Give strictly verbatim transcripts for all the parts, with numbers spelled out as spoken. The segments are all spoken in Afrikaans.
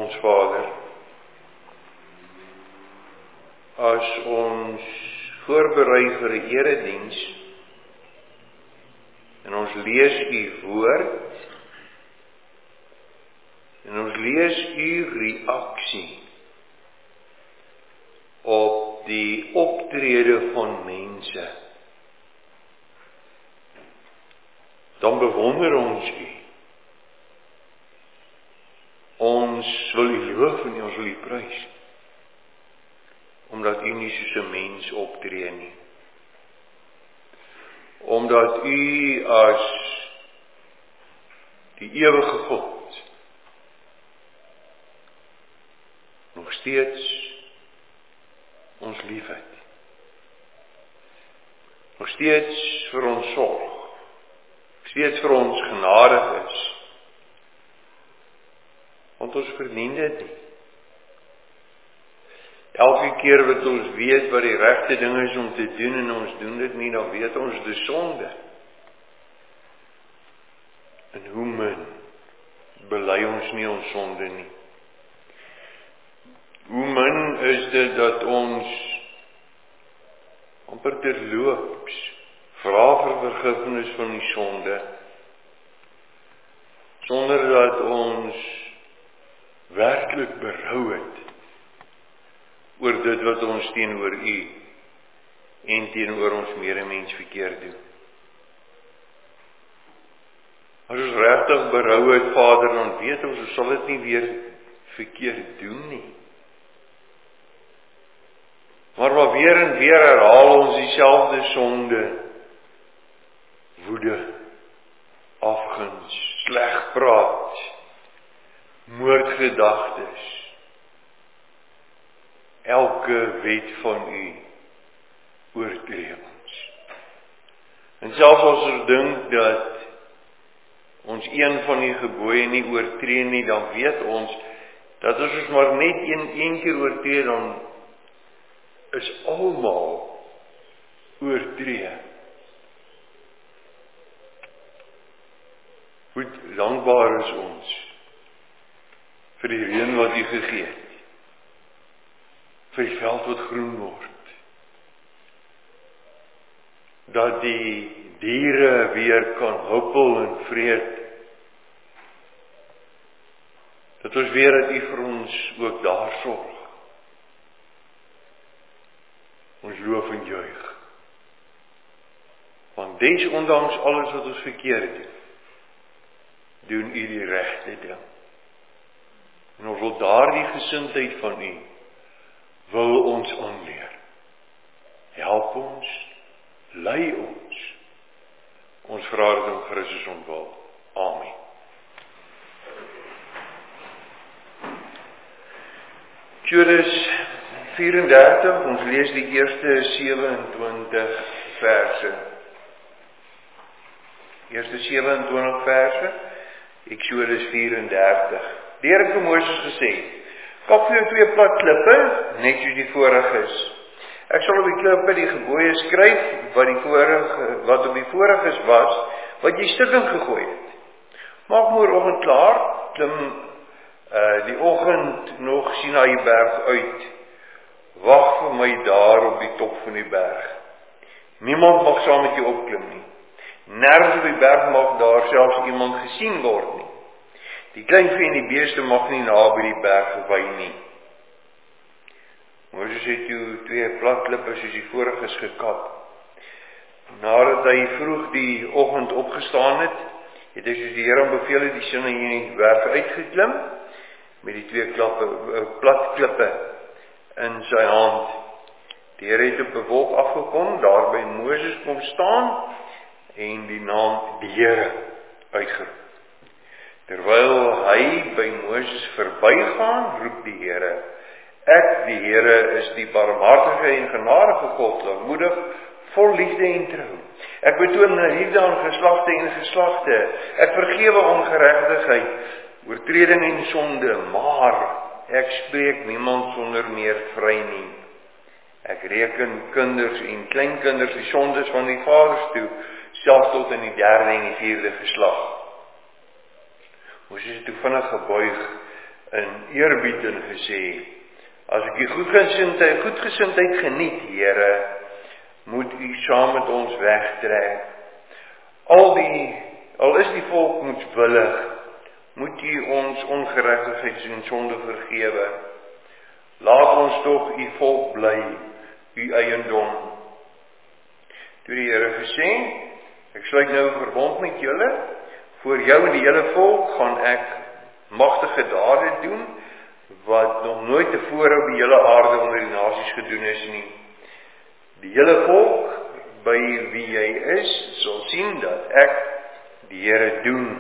Ons Vader, as ons voorberei vir die erediens en ons lees u woord en ons lees u reaksie op die optrede van mense, dan bewonder ons u. Ons wil u loof en ons wil u prys, omdat u nie soos 'n mens optree nie. Omdat u as die ewige God nog steeds ons liefhet. Nog steeds vir ons sorg. Nog steeds vir ons genadig is. Want ons verdien dit nie. Elke keer wat ons weet wat die regte ding is om te doen en ons doen dit nie, dan weet ons dis sonde. En hoe min bely ons nie ons sonde nie. Hoe min is dit dat ons amper terloops vra vir vergifnis van die sonde, sonder dat ons werklik berou het oor dit wat ons teenoor u en teenoor ons medemens verkeerd doen. As ons regtig berou het, Vader, dan weet ons, ons sal dit nie weer verkeerd doen nie. Maar maar weer en weer herhaal ons dieselfde sonde, woede, afguns, sleg praat, moordgedagtes, elke wet van u oortree ons. En selfs as ons dink dat ons een van die gebooie nie oortree nie, dan weet ons dat as ons maar net een, een keer oortree, dan is almal oortree. Hoe dankbaar is ons vir die reën wat u gegee het, vir die veld wat groen word, dat die diere weer kan huppel en vreet, dat ons weer dat u vir ons ook daar sorg. Ons loof en juig. Want desondanks alles wat ons verkeerd doen, doen u die regte ding. En ons wil daardie gesindheid van u, wil ons aanleer. Help ons, lei ons. Ons vra dit in Christus ontwil. Amen. Eksodus vierendertig, ons lees die eerste sewe-en-twintig verse. Eerste sewe-en-twintig verse, Eksodus vierendertig. Die Here het vir Moses gesê, kap vir jou twee plat klippe, net soos die vorige is. Ek sal op die klippe die gebooie skryf, wat, die vorige, wat op die voriges was, wat jy stukkend gegooi het. Maak môreoggend klaar, klim uh, die oggend nog Sinaï berg uit. Wag vir my daar op die top van die berg. Niemand mag saam met jou opklim nie. Nergens op die berg mag daar selfs iemand gesien word nie. Die kleinvee en die beeste mag nie naby die berg gewy nie. Moses het toe twee plat klippe soos die voriges gekap. Nadat hy vroeg die oggend opgestaan het, het hy soos die Here hom beveel het, die Sinaï in die berg uitgeklim, met die twee klappe, plat klippe in sy hand. Die Here het op 'n wolk afgekom, daar by Moses kom staan en die naam die Here uitgeroep. Terwyl hy by Moses verbygaan, roep die Here: Ek, die Here, is die barmhartige en genadige God, lankmoedig, vol liefde en trou. Ek betoon liefde aan geslagte en geslagte. Ek vergewe ongeregtigheid, oortreding en sonde, maar ek spreek niemand sonder meer vry nie. Ek reken kinders en kleinkinders die sondes van die vaders toe, selfs tot in die derde en die vierde geslag. Moses het toe vinnig gebuig in eerbied en gesê, as ek die goedgesindheid, goedgesindheid geniet, Here, moet u saam met ons wegtrek. Al die, al is die volk moedswillig, moet u ons ongeregtigheid en sonde vergewe. Laat ons tog u volk bly, u eiendom. Toe die Here gesê, ek sluit nou 'n verbond met julle, voor jou en die hele volk gaan ek magtige dade doen, wat nog nooit tevore op die hele aarde onder die nasies gedoen is nie. Die hele volk, by wie jy is, sal sien dat ek die Here doen.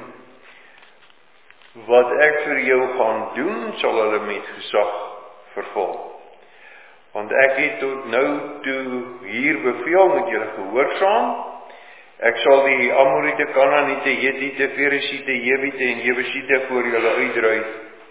Wat ek vir jou gaan doen, sal hulle met gesag vervul. Want ek het tot nou toe hier beveel, moet julle gehoorsaam. Ek sal die Amoriete, Kanaaniete, Hetiete, Feresiete, Jebusiete en Jebusiete voor julle uitdryf.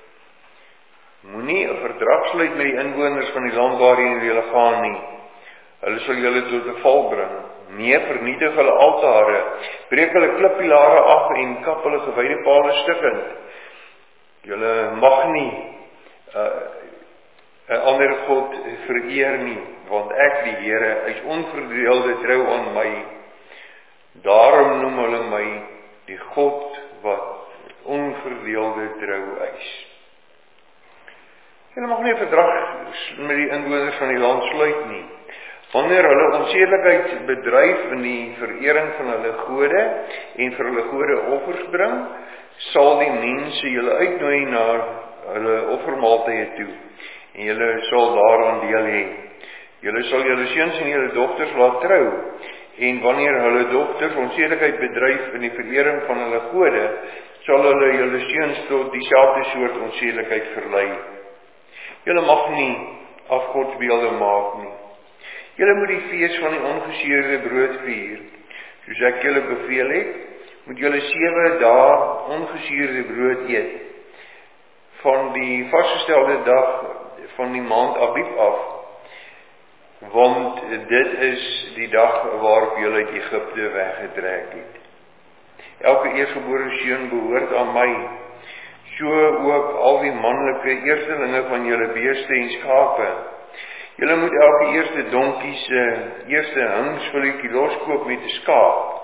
Moenie 'n verdrag sluit met die inwoners van die land waarheen julle gaan nie. Hulle sal julle tot 'n val bring. Nee, vernietig hulle altare, breek hulle klippilare af en kap hulle gewyde pale stukkend. Julle mag nie 'n uh, ander God vereer nie, want ek die Here is onverdeelde trou aan my. Daarom noem hulle my die God wat onverdeelde trou is. Julle mag nie 'n verdrag met die inwoners van die land sluit nie. Wanneer hulle onsedelikheid bedryf in die verering van hulle gode en vir hulle gode offers bring, sal die mense julle uitnooi na hulle offermaaltye toe en julle sal daaraan deel hê. Julle sal julle seuns en julle dogters laat trou, en wanneer hulle dogters onsedelikheid bedryf in die verering van hulle gode, sal hulle julle seuns tot dieselfde soort onsedelikheid verlei. Julle mag nie afgodsbeelde maak nie. Julle moet die fees van die ongesuurde brood vier. Soos ek julle beveel het, moet julle sewe dae ongesuurde brood eet. Van die vasgestelde dag van die maand Abib af, want dit is die dag waarop julle uit Egipte weggetrek het. Elke eerstgebore seun behoort aan my, so ook al die manlike eerstelinge van julle beeste en skape. Julle moet elke eerste donkie se eerste hingsvulletjie loskoop met 'n skaap.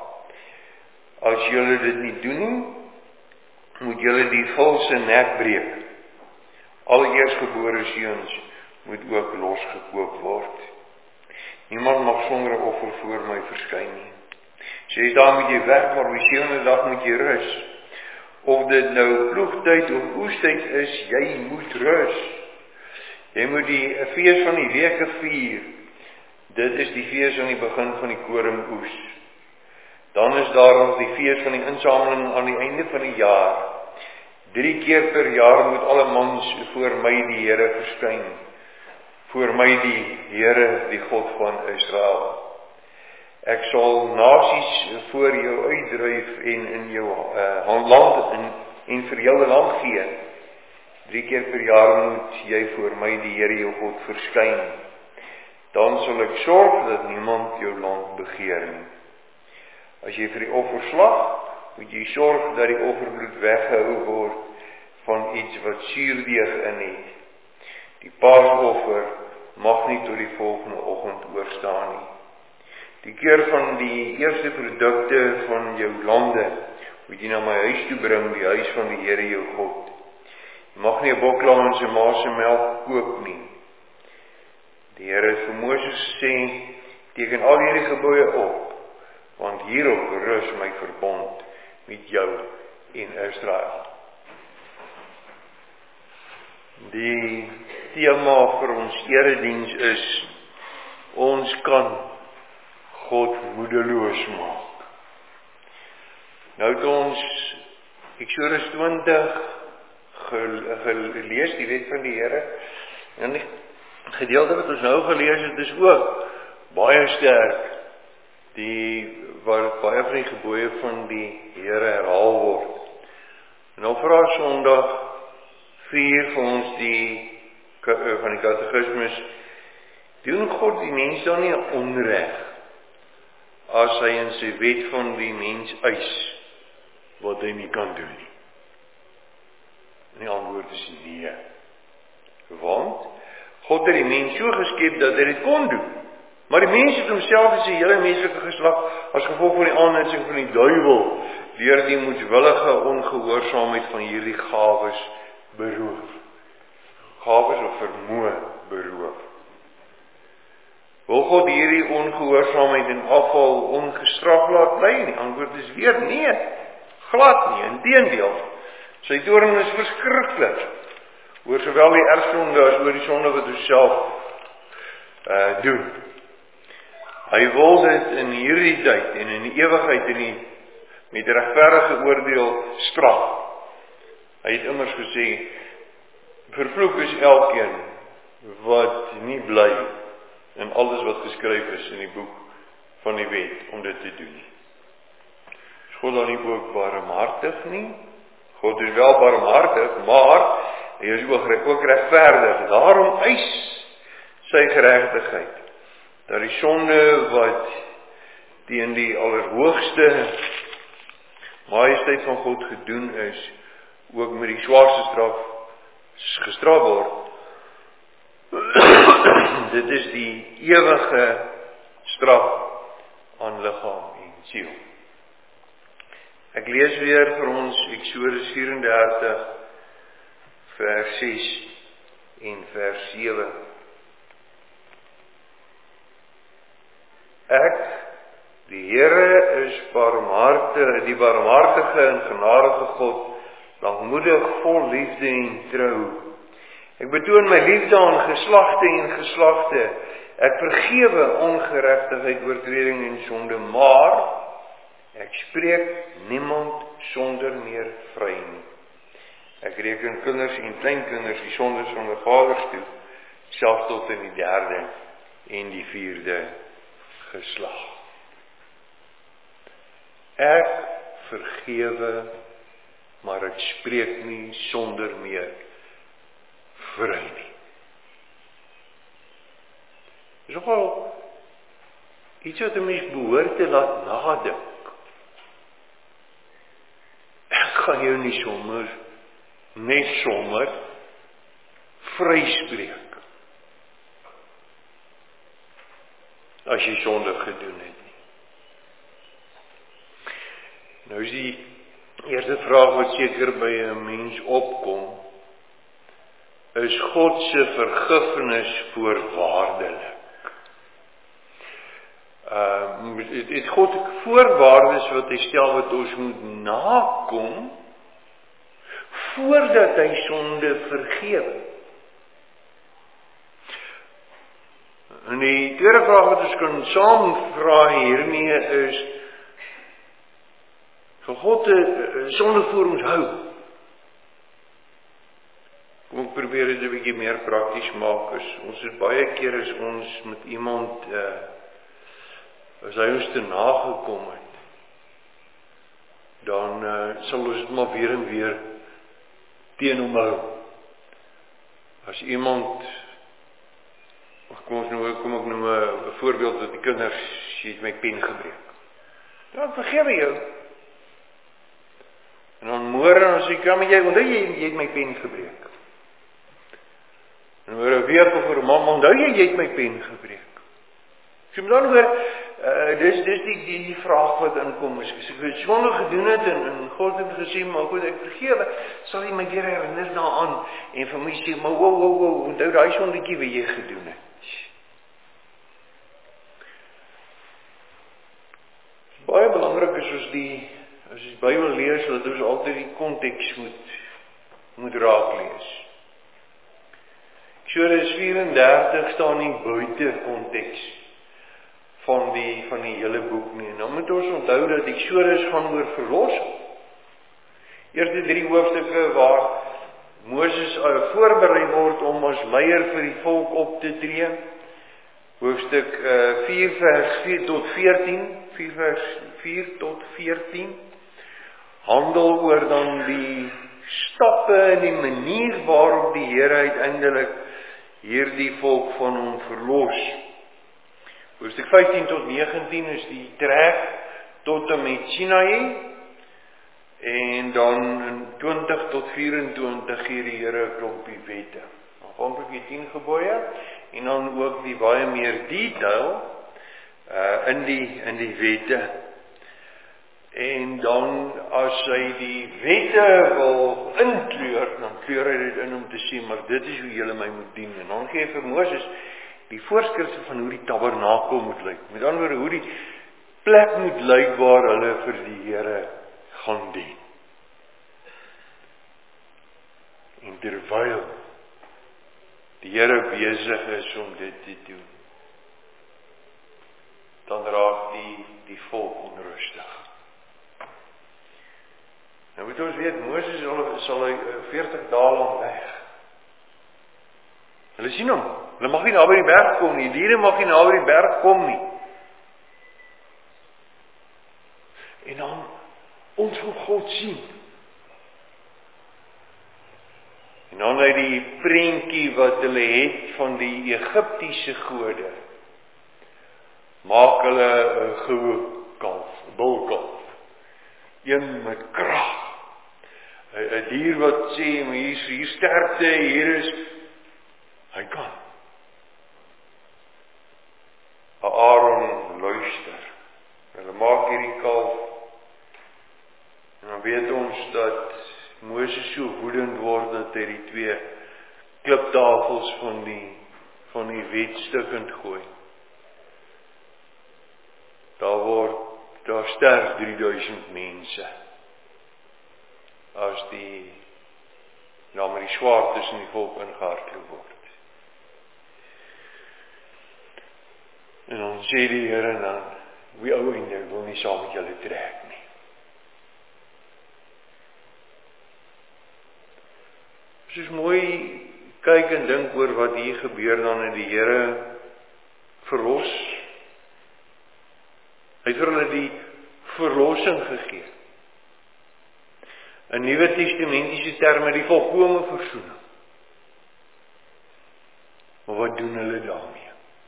As julle dit nie doen nie, moet julle die vul se nek breek. Alle eerstgebore seuns moet ook losgekoop word. Niemand mag sonder 'n offer voor my verskyn nie. Ses dae moet jy werk, maar op die sewende dag moet jy rus. Of dit nou ploegtyd of oestyd is, jy moet rus. Jy moet die fees van die weke vier. Dit is die fees aan die begin van die koringoes. Dan is daar nog die fees van die insameling aan die einde van die jaar. Drie keer per jaar moet alle mans voor my die Here verskyn. Voor my die Here, die God van Israel. Ek sal nasies voor jou uitdryf en in jou uh, land en, en vir jou 'n land gee. Drie keer per jaar moet jy voor my die Here jou God verskyn. Dan sal ek sorg dat niemand jou land begeer nie. As jy vir die offer slag, moet jy sorg dat die offerbloed weggehou word van iets wat suurdeeg in het. Die paasoffer mag nie tot die volgende oggend oorstaan nie. Die keer van die eerste produkte van jou lande moet jy na my huis toe bring, die huis van die Here jou God. Jy mag nie 'n boklam in sy ma se melk koop nie. Die Here het vir Moses gesê, teken al hierdie gebooie op, want hierop rus my verbond met jou en Israel. Die tema vir ons erediens is, ons kan God moedeloos maak. Nou het ons Eksodus twintig gelees, die wet van die Here, en die gedeelte wat ons nou gelees het, is ook baie sterk, die waar baie van die gebooie van die Here herhaal word. En nou vra Sondag vier vir ons die van die katekismes, doen God die mens dan nie onreg as hy in sy wet van die mens eis wat hy nie kan doen nie? En die antwoord is nee. Want God het die mens so geskep dat hy dit kon doen. Maar die mens het homself en sy hele menslike geslag as gevolg van die aanhitsing van die duiwel deur die moedswillige ongehoorsaamheid van hierdie gawes beroof. Gawes of vermoë beroof. Wil God hierdie ongehoorsaamheid en afval ongestraf laat bly? En die antwoord is weer nee, glad nie, inteendeel. Sy toorn is verskriklik oor sowel die erfsonde as oor die sonde wat ons self uh, doen. Hy wil dit in hierdie tyd en in die ewigheid en die met regverdige oordeel straf. Hy het immers gesê, vervloek is elkeen wat nie bly in alles wat geskryf is in die boek van die wet om dit te doen nie. Is God dan nie ook barmhartig nie? God is wel barmhartig, maar hy is ook, ook regverdig. Daarom eis sy geregtigheid dat die sonde wat teen die allerhoogste majesteit van God gedoen is, ook met die swaarste straf gestraf word. Dit is die ewige straf aan liggaam en siel. Ek lees weer vir ons Eksodus vyf en dertig vers ses en vers sewe. Ek, die Here, is barmhartig, die barmhartige en genadige God, langmoedig, vol liefde en trou. Ek betoon my liefde aan geslagte en geslagte. Ek vergewe ongeregtigheid, oortreding en sonde, maar ek spreek niemand sonder meer vry nie. Ek reken kinders en kleinkinders die sondes van die vaders toe, selfs tot in die derde en die vierde geslag. Ek vergewe, maar ek spreek nie sonder meer vry nie. Dis nogal iets wat 'n mens behoort te laat nadink. Ek gaan jou nie sommer, net sommer, vryspreek, as jy sonde gedoen het nie. Nou is die eerste vraag wat seker by 'n mens opkom, is God se vergifnis voorwaardelik? Uh, het, het God voorwaardes wat hy stel wat ons moet nakom voordat hy sonde vergewe? En die tweede vraag wat ons kan saam vra hiermee is, vir God te sonde voor ons hou. Kom ek probeer dit 'n bietjie meer prakties maak. Is, ons is baie keer as ons met iemand uh, as hy ons te nagekom het, dan uh, sal ons dit maar weer en weer teen hom hou. As iemand, kom ons nou, kom ek noem 'n voorbeeld dat die kinders, jy het my pen gebreek. Dan vergewe jou. En dan môre as ek kom, jy onthou jy, jy het my pen gebreek. En oor 'n week of oor 'n maand, onthou jy jy het my pen gebreek. So met ander woorde, uh, dis dis die, die die vraag wat inkom is, as ek sonde gedoen het en, en God het gesê, maar goed, ek vergewe, sal hy my weer herinner daaraan en vir my sê, maar wow, wow, wow, onthou daai sondetjie wat jy gedoen het. Baie belangrik is ons die, as ons die Bybel lees, dat ons altyd die konteks moet, moet raak lees. Eksodus vyf en dertig staan nie buite konteks van die, van die hele boek nie. Nou moet ons onthou dat Eksodus gaan oor verlossing. Eerste drie hoofstukke waar Moses voorberei word om as leier vir die volk op te tree. Hoofstuk uh, vier vers vier tot veertien, vier vers vier tot veertien, handel oor dan die stappe en die manier waarop die Here uiteindelik hierdie volk van hom verlos. Hoofstuk vyftien tot negentien is die trek tot en met Sinaï, En dan in twintig tot vyf-en-twintig gee die Here 'n klompie wette. Aanvanklik die tien gebooie en dan ook die baie meer detail uh, in die in die wette. En dan as hy die wette wil inkleur, dan kleur hy dit in om te sê, maar dit is hoe julle my moet dien. En dan gee hy vir Moses die voorskrifte van hoe die tabernakel moet lyk. Met ander woorde, hoe die plek moet lyk waar hulle vir die Here gaan dien. En terwyl die Here besig is om dit te doen, dan raak die, die volk onrustig. Nou moet ons weet, Moses sal, sal hy veertig dae lang weg. Hulle sien hom, hulle mag nie na by die berg kom nie, die diere mag nie na by die berg kom nie. En dan, ons wil God sien. En dan uit die prentjie wat hulle het van die Egiptiese gode, maak hulle 'n goue kalf, 'n bulkalf. Een met krag. 'n dier wat sê, maar hier is hier sterkte, hier is, hy kan. Aaron luister. Hulle maak hierdie kalf. En dan weet ons dat Moses so woedend word dat hy die twee kliptafels van die van die wet stukkend gooi. Daar word daar sterf drie duisend mense. As die nou met die swaard tussen die volk ingehardloop word. En dan sê die Here dan, wie ou en ek wil nie saam met julle trek nie. Soos mooi kyk en dink oor wat hier gebeur, dan het die Here verlos. Hy het vir hulle die verlossing gegee. In Nuwe Testamentiese terme die volkome versoening. Maar wat doen hulle daarmee?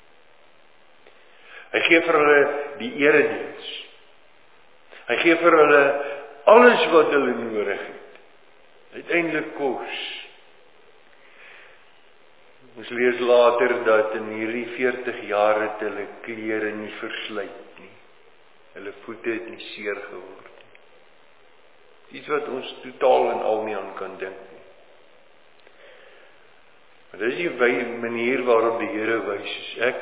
Hy gee vir hulle die erediens. Hy gee vir hulle alles wat hulle nodig het. Uiteindelik kos. Ons lees later dat in hierdie veertig jaar het hulle klere nie verslyt nie. Hulle voete het nie seer geword nie. Iets wat ons totaal en al nie aan kan dink nie. Maar dis die manier waarop die Here wys, ek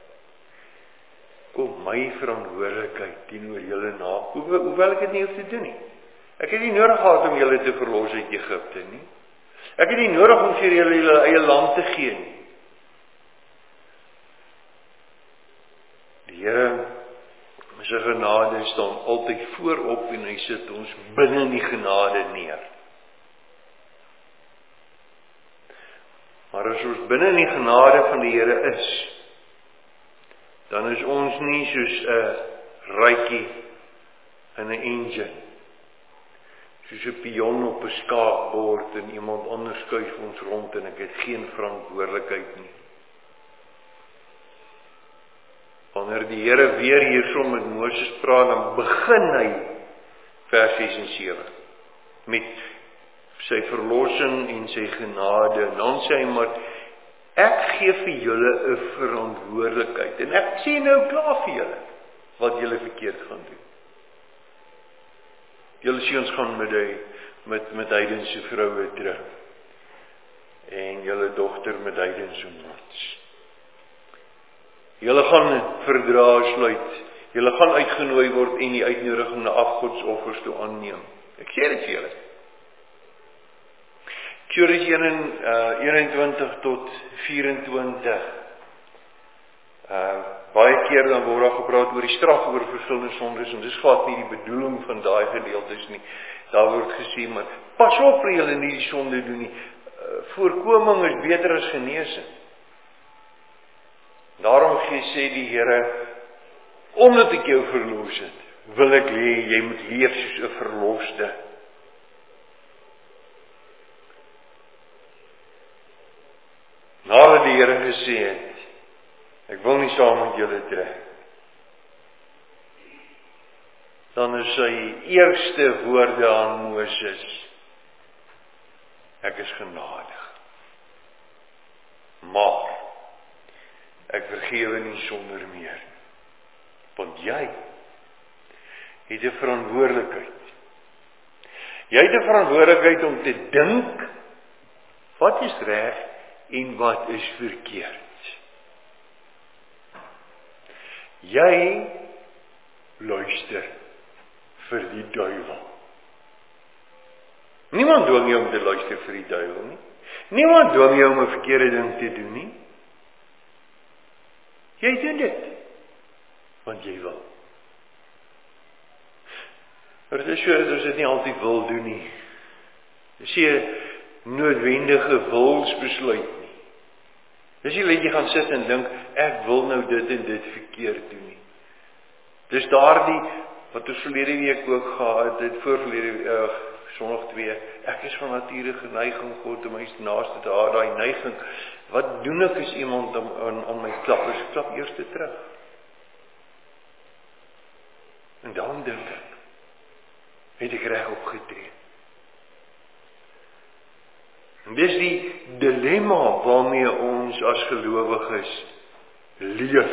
kom my verantwoordelikheid teenoor julle na, hoewel ek dit nie hoef te doen nie. Ek het nie nodig gehad om julle te verlos uit Egipte nie. Ek het nie nodig om vir julle julle eie land te gee nie. Die Here sy genade staan altyd voorop en hy sit ons binne in die genade neer. Maar as ons binne in die genade van die Here is, dan is ons nie soos 'n ruitjie in 'n engine, soos 'n pion op 'n skaakbord en iemand anders skuif ons rond en ek het geen verantwoordelikheid nie. Wanneer die Here weer hierson met Moses praat, dan begin hy vers ses en sewe met sy verlossing en sy genade. En dan sê hy maar, ek gee vir julle 'n verantwoordelikheid en ek sê nou klaar vir julle wat julle verkeerd gaan doen. Julle seuns gaan met hy met met heidense vroue trou en julle dogter met heidense mans. Julle gaan verdrae sluit. Julle gaan uitgenooi word en die uitnodiging na afgodsoffers toe aanneem. Ek sê dit vir julle. Eksodus eenentwintig tot vyf-en-twintig. Uh, baie keer dan word daar gepraat oor die straf oor verskillende sondes en dis glad nie die bedoeling van daai gedeeltes nie. Daar word gesê, maar pas op dat julle nie die sonde doen nie. Uh, voorkoming is beter as genesing. Daarom gee sê die Here, omdat ek jou verlos het, wil ek hê jy moet leef soos 'n verloste. Nadat die Here gesê het, ek wil nie saam met julle trek, dan is sy eerste woorde aan Moses: ek is genadig, maar ek vergewe nie sonder meer, want jy het 'n verantwoordelikheid. Jy het 'n verantwoordelikheid om te dink, wat is reg en wat is verkeerd. Jy luister vir die duiwel. Niemand dwing jou om te luister vir die duiwel nie. Niemand dwing jou om 'n verkeerde ding te doen nie. Jy doen dit, want jy wil. Maar dit is so dat ons dit nie altyd wil doen nie. Dis nie 'n noodwendige wilsbesluit nie. Dis nie dat jy gaan sit en dink, ek wil nou dit en dit verkeerd doen nie. Dis daardie, wat ons verlede week ook gehad het, voorverlede uh, Sondag twee, ek is van nature geneig om God om my naaste te haat, daai neiging. Wat doen ek as iemand om, aan, aan my klap? As ek klap eers te terug. En dan dink ek, het ek reg opgetree. En dis die dilemma waarmee ons as gelowiges leef.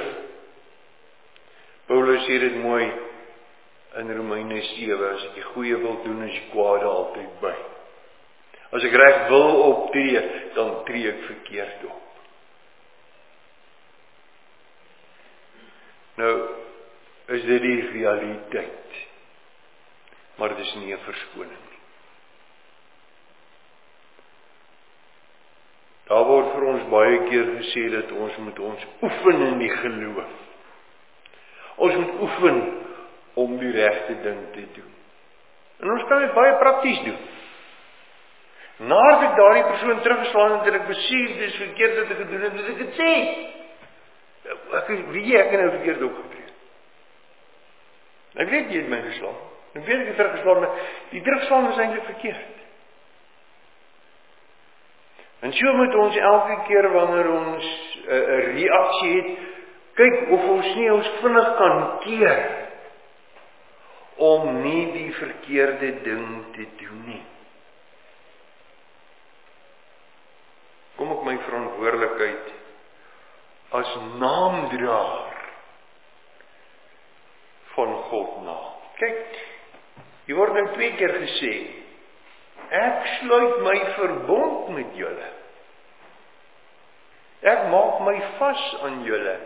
Paulus sê dit mooi in Romeine sewe, as ek die goeie wil doen, is die kwade altyd by. As ek reg wil optree, dan tree ek verkeerd op. Nou, is dit die realiteit. Maar dit is nie 'n verskoning nie. Daar word vir ons baie keer gesê dat ons moet ons oefen in die geloof. Ons moet oefen om die regte ding te doen. En ons kan dit baie prakties doen. Nadat ek daardie persoon teruggeslaan het en ek besef dit is verkeerd wat ek gedoen het, moet ek dit sê. Ek weet ek het nou verkeerd opgetree. Ek weet jy het my geslaan. Ek weet ek het teruggeslaan, maar die terugslaan is eintlik verkeerd. En so moet ons elke keer wanneer ons 'n uh, reaksie het, kyk of ons nie ons vinnig kan keer om nie die verkeerde ding te doen nie. Kom ek my verantwoordelikheid as naamdraer van God na. Kyk, hier word nou twee keer gesê, ek sluit my verbond met julle. Ek maak my vas aan julle.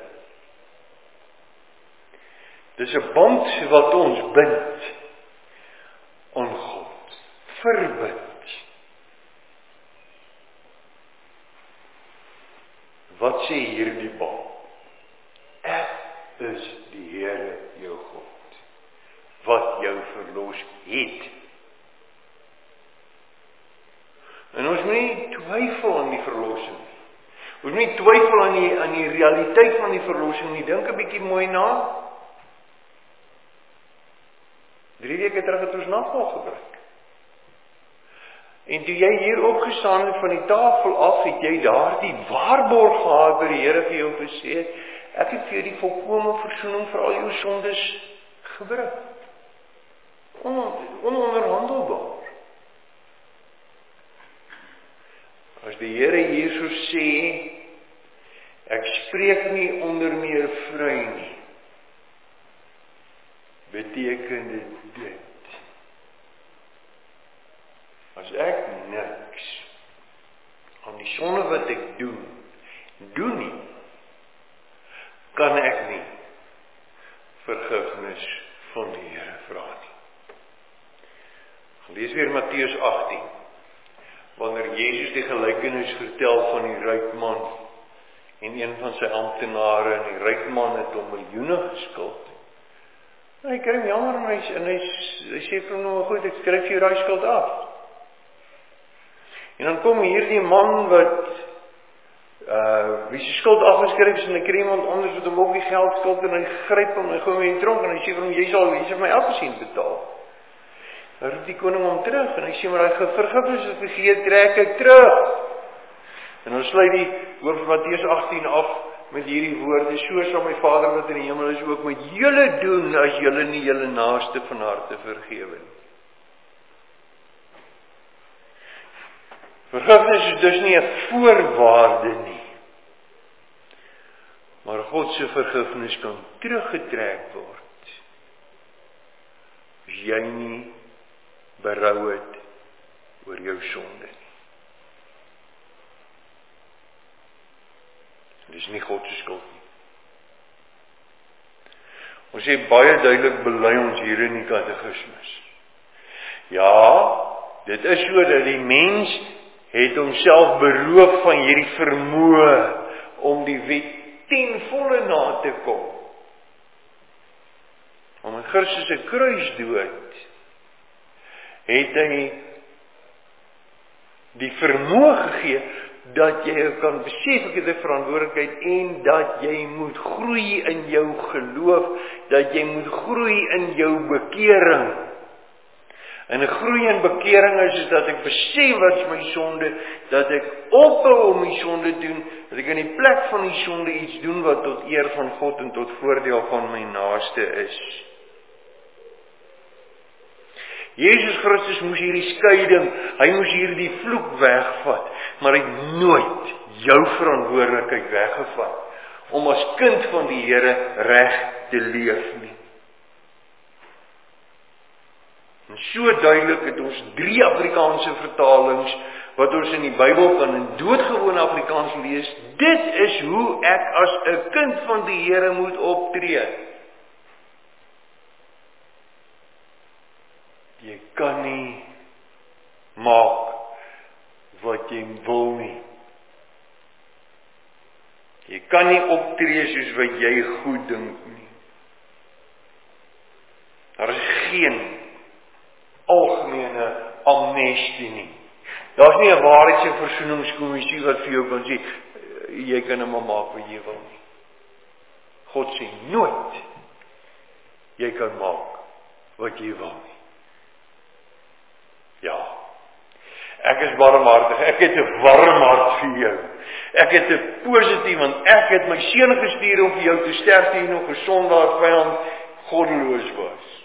Dis 'n band wat ons bind aan God. Verbind. Wat sê hierdie band? Ek is die Here jou God, wat jou verlos het. En ons moet nie twyfel aan die verlossing. Ons moet nie twyfel aan die, aan die realiteit van die verlossing nie. Dink 'n bietjie mooi na. Drie weke terug het ons nagmaal gebruik. En toe jy hier opgestaan het van die tafel af, het jy daardie waarborg gehad by die Here vir jou gesê, ek het vir jou die volkomme verzoening vir al jou sondes gebring. On, ononderhandelbaar. As die Here hierso sê, ek spreek nie onder meer vry nie, beteken dit dit. As ek niks aan die sonde wat ek doen, doen nie, kan ek nie vergifnis van die Here vra nie. Lees weer Matteus agttien. Wanneer Jesus die gelykenis vertel van die ryk man en een van sy amptenare, en die ryk man het hom miljoene geskuld. En hy kry hom jammer en hy, en hy, hy sê vir hom, nou goed, ek skryf jou daai skuld af. En dan kom hierdie man wat uh, wie sy skuld afgeskryf is, en hy kry iemand anders wat hom ook die geld skuld, en hy gryp hom, en hy gooi hom in die tronk, en hy sê vir hom, jy sal, jy sal my afgesien betaal. Dan roep die koning hom terug, en hy sê, maar hy vergifnis wat gegee, trek ek terug. En dan sluit die hoof van Matteus agttien af, met hierdie woorde, so sal my Vader wat in die hemel is ook met julle doen, as julle nie julle naaste van harte vergewe nie. Vergifnis is dus nie 'n voorwaarde nie, maar God se vergifnis kan teruggetrek word, as jy nie berou het oor jou sonde nie. Dit is nie God se skuld nie. Ons sê baie duidelik bely ons hier in die katekismes. Ja, dit is so dat die mens het homself beroof van hierdie vermoë om die wet ten volle na te kom. Om in Christus se kruisdood het hy die vermoë gegee dat jy kan besef ek het 'n verantwoordelikheid en dat jy moet groei in jou geloof, dat jy moet groei in jou bekering. En 'n groei in bekering is, is dat ek besef wat is my sonde, dat ek ophou om die sonde doen, dat ek in die plek van die sonde iets doen wat tot eer van God en tot voordeel van my naaste is. Jesus Christus moes hierdie skeiding, hy moes hierdie vloek wegvat, maar hy het nooit jou verantwoordelikheid weggevat, om as kind van die Here reg te leef nie. En so duidelik het ons drie Afrikaanse vertalings, wat ons in die Bybel kan in doodgewone Afrikaans lees, dit is hoe ek as 'n kind van die Here moet optree. Jy kan nie maak wat jy wil nie. Jy kan nie optree soos wat jy goed dink nie. Daar is geen algemene amnestie nie. Daar is nie 'n waarheids- en versoeningskommissie wat vir jou kan sê, jy kan nou maar maak wat jy wil nie. God sê nooit, jy kan maak wat jy wil nie. Ja, ek is barmhartig, ek het 'n warm hart vir jou. Ek het 'n positief, want ek het my seun gestuur om vir jou te sterf hier nog 'n sondaar vyand goddeloos was.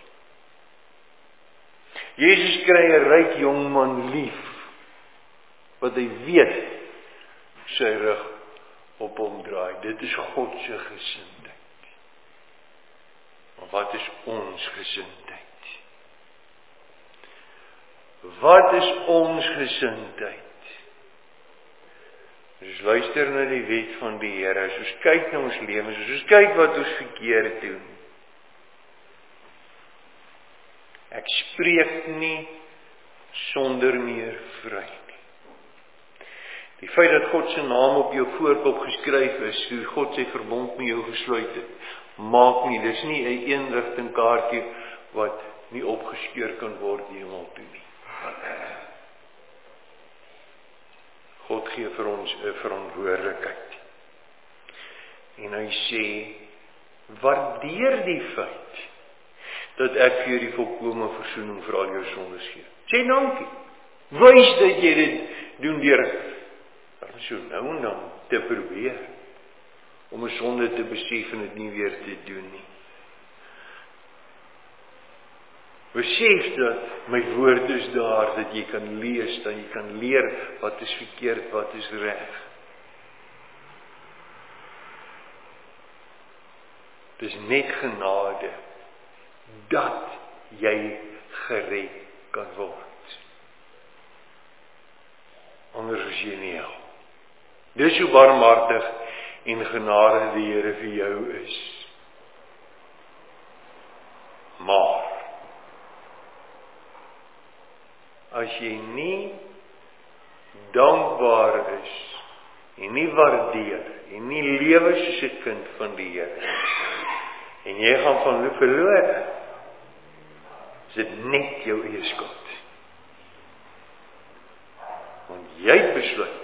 Jesus kry 'n ryk jong man lief, wat hy weet sy rug op hom draai. Dit is God se gesindheid. Maar wat is ons gesindheid? Wat is ons gesindheid? As ons luister na die wet van die Here, as ons kyk na ons lewens, as ons kyk wat ons verkeerd doen, ek spreek nie sonder meer vry nie. Die feit dat God se naam op jou voorkop geskryf is, hoe God sy verbond met jou gesluit het, maak nie, dis nie 'n eenrigting kaartjie wat nie opgeskeur kan word hemel toe nie. God gee vir ons 'n verantwoordelikheid. En hy sê, waardeer die feit dat ek vir jou die volkome versoening vir al jou sondes gee. Sê dankie. Wys dat jy dit doen deur so nou en dan te probeer om 'n sonde te besef en dit nie weer te doen nie. Besef dat my woord is daar, dat jy kan lees, dat jy kan leer wat is verkeerd, wat is reg. Dis net genade dat jy gered kan word. Anders is jy nie hel. Dis hoe barmhartig en genade die Here vir jou is. Maar as jy nie dankbaar is en nie waardeer en nie lewe soos 'n kind van die Here en jy gaan van verlore, is dit net jou eie skuld. Want jy het besluit,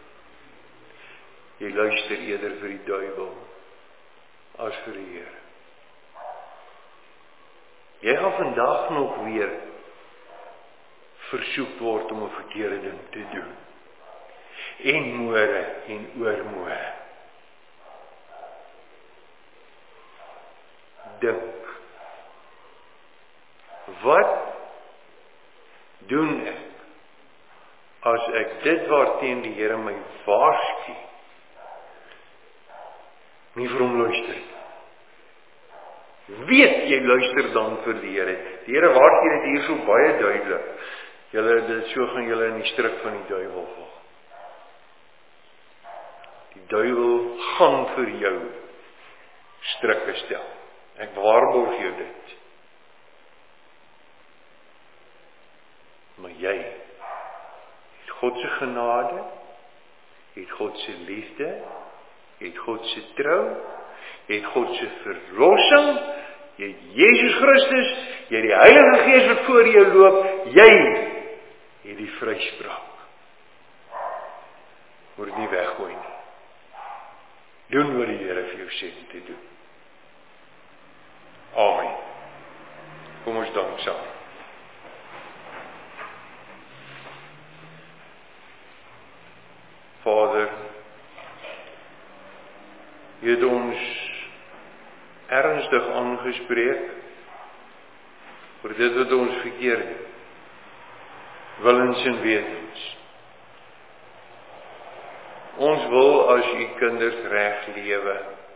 jy luister eerder vir die duiwel as vir die Here. Jy gaan vandag nog weer versoek word om 'n verkeerde ding te doen. En môre en oormôre. dink? Wat doen ek as ek dit waarteen die Here my waarsku nie vir hom luister nie? Weet jy luister dan vir die Here? Die Here waarsku dit hier so baie duidelik. Julle, dit so gaan julle in die struik van die duiwel val. Die duiwel gaan vir jou strikke stel. Ek waarborg jou dit. Maar jy het God se genade, het God se liefde, het God se trou, het God se verlossing, jy het Jesus Christus, jy het die Heilige Gees wat voor jou loop, jy het die vryspraak. Moet dit nie weggooi nie. Doen wat die Here vir jou sê om te doen. Amen. Kom ons dank saam. Vader, jy het ons ernstig aangespreek oor dit wat ons verkeerd het, willens en wetens. Ons wil as u kinders reg lewe.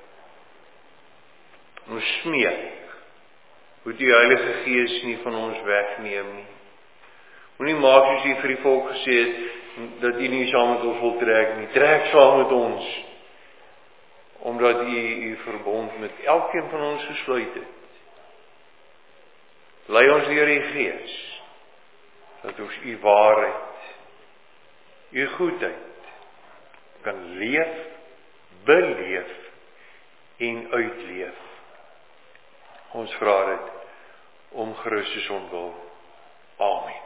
Ons smeek, moet die Heilige Gees nie van ons wegneem nie. Moenie maak soos u vir die volk gesê het, dat u nie saam met ons wil trek nie. Trek saam met ons, omdat u u verbond met elkeen van ons gesluit het. Lei ons deur die Gees, dat ons u waarheid, u goedheid, kan leef, beleef en uitleef. Ons vra dit om Christus ontwil. Amen.